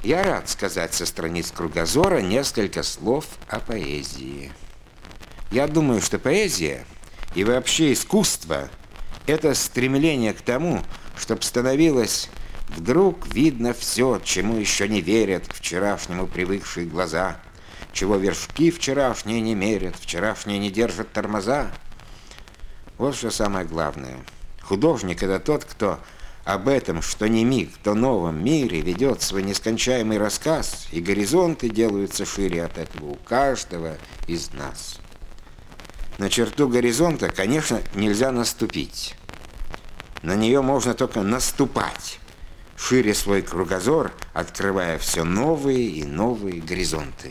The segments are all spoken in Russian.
Я рад сказать со страниц кругозора несколько слов о поэзии. Я думаю, что поэзия и вообще искусство – это стремление к тому, чтобы становилось вдруг видно все, чему еще не верят к вчерашнему привыкшие глаза, чего вершки вчерашние не мерят, вчерашние не держат тормоза. Вот что самое главное. Художник – это тот, кто об этом, что не миг, то новом мире ведет свой нескончаемый рассказ, и горизонты делаются шире от этого у каждого из нас. На черту горизонта, конечно, нельзя наступить. На нее можно только наступать, шире свой кругозор, открывая все новые и новые горизонты.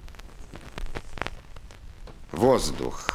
Воздух.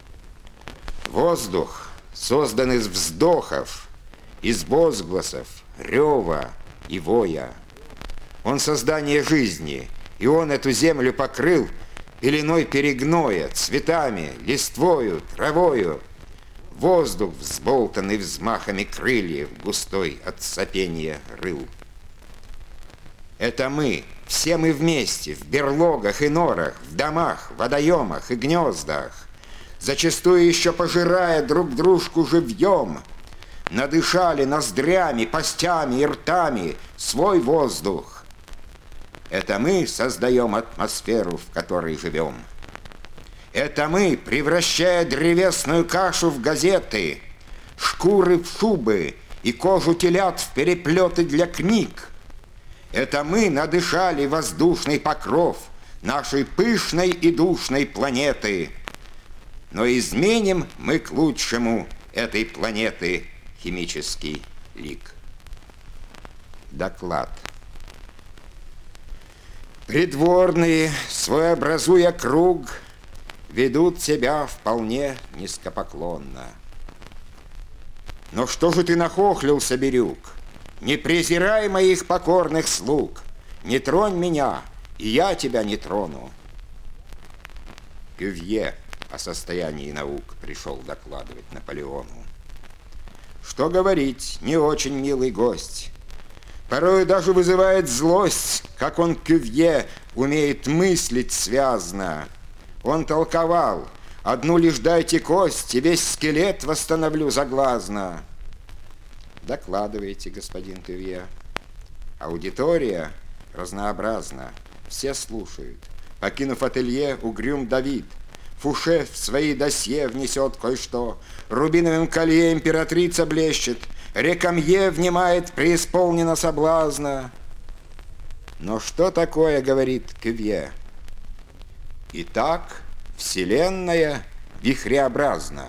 Воздух создан из вздохов, из возгласов, рева и воя. Он создание жизни, и он эту землю покрыл пеленой перегноя, цветами, листвою, травою. Воздух, взболтанный взмахами крыльев, густой от сопения рыл. Это мы, все мы вместе, в берлогах и норах, в домах, водоемах и гнездах, зачастую еще пожирая друг дружку живьем, надышали ноздрями, постями и ртами свой воздух. Это мы создаем атмосферу, в которой живем. Это мы, превращая древесную кашу в газеты, шкуры в шубы и кожу телят в переплеты для книг. Это мы надышали воздушный покров нашей пышной и душной планеты. Но изменим мы к лучшему этой планеты химический лик. Доклад. Придворные, своеобразуя круг, ведут себя вполне низкопоклонно. Но что же ты нахохлился, Бирюк? Не презирай моих покорных слуг, не тронь меня, и я тебя не трону. Кювье о состоянии наук пришел докладывать Наполеону. Что говорить, не очень милый гость. Порой даже вызывает злость, как он, Кювье, умеет мыслить связно. Он толковал: одну лишь дайте кость, и весь скелет восстановлю заглазно. Докладывайте, господин Кювье. Аудитория разнообразна, все слушают. Покинув ателье, угрюм Давид. Фуше в свои досье внесет кое-что. Рубиновым колье императрица блещет. Рекамье внимает преисполнено соблазна. Но что такое, говорит Кювье? Итак, вселенная вихреобразна.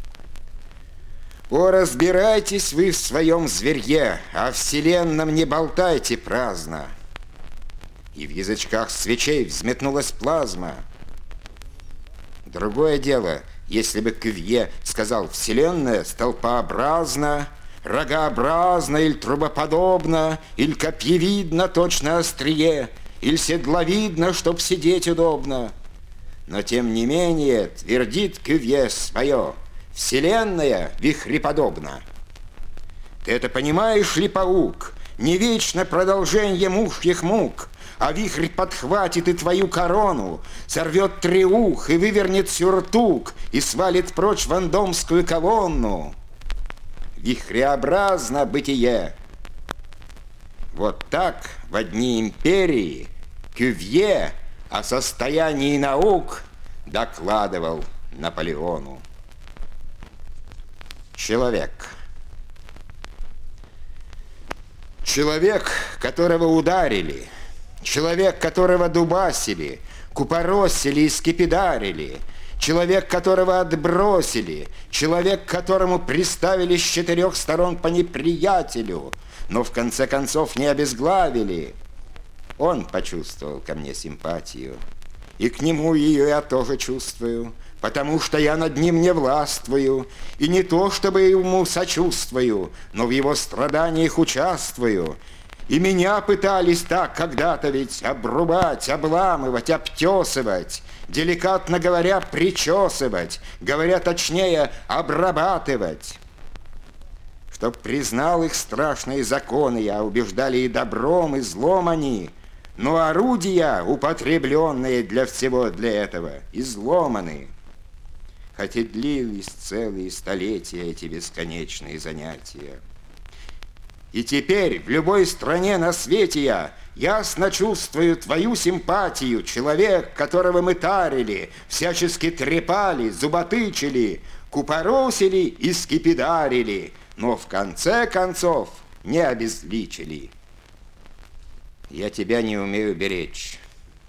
О, разбирайтесь вы в своем зверье, о вселенном не болтайте праздно. И в язычках свечей взметнулась плазма. Другое дело, если бы Кювье сказал: вселенная столпообразна, рогообразна или трубоподобна, или копьевидна, точно острие, или седловидна, чтоб сидеть удобно. Но тем не менее твердит Кювье свое: вселенная вихреподобна. Ты это понимаешь ли, паук? Не вечно продолжение мужьих мук, а вихрь подхватит и твою корону, сорвет треух и вывернет сюртук, и свалит прочь вандомскую колонну. Вихреобразно бытие. Вот так в дни империи Кювье о состоянии наук докладывал Наполеону. Человек. Человек, которого ударили, человек, которого дубасили, купоросили и скипидарили, человек, которого отбросили, человек, которому приставили с 4 сторон по неприятелю, но в конце концов не обезглавили. Он почувствовал ко мне симпатию, и к нему ее я тоже чувствую, потому что я над ним не властвую, и не то, чтобы ему сочувствую, но в его страданиях участвую. И меня пытались так когда-то ведь обрубать, обламывать, обтесывать, деликатно говоря, причесывать, говоря точнее, обрабатывать. Чтоб признал их страшные законы я, убеждали и добром, и злом они, но орудия, употребленные для всего для этого, изломаны. Хотя длились целые столетия эти бесконечные занятия. И теперь в любой стране на свете я ясно чувствую твою симпатию, человек, которого мы тарили, всячески трепали, зуботычили, купоросили и скипидарили, но в конце концов не обезличили. Я тебя не умею беречь.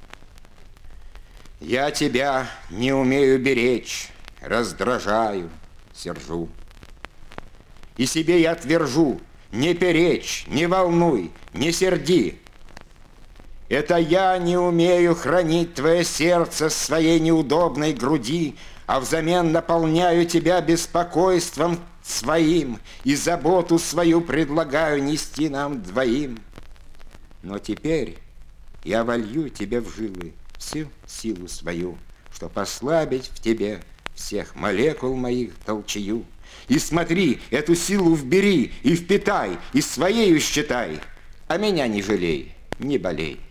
Я тебя не умею беречь, раздражаю, сержу. И себе я твержу: не перечь, не волнуй, не серди. Это я не умею хранить твое сердце в своей неудобной груди, а взамен наполняю тебя беспокойством своим и заботу свою предлагаю нести нам двоим. Но теперь я волью тебе в жилы всю силу свою, чтоб ослабить в тебе всех молекул моих толчею. И смотри, эту силу вбери и впитай, и своею считай, а меня не жалей, не болей.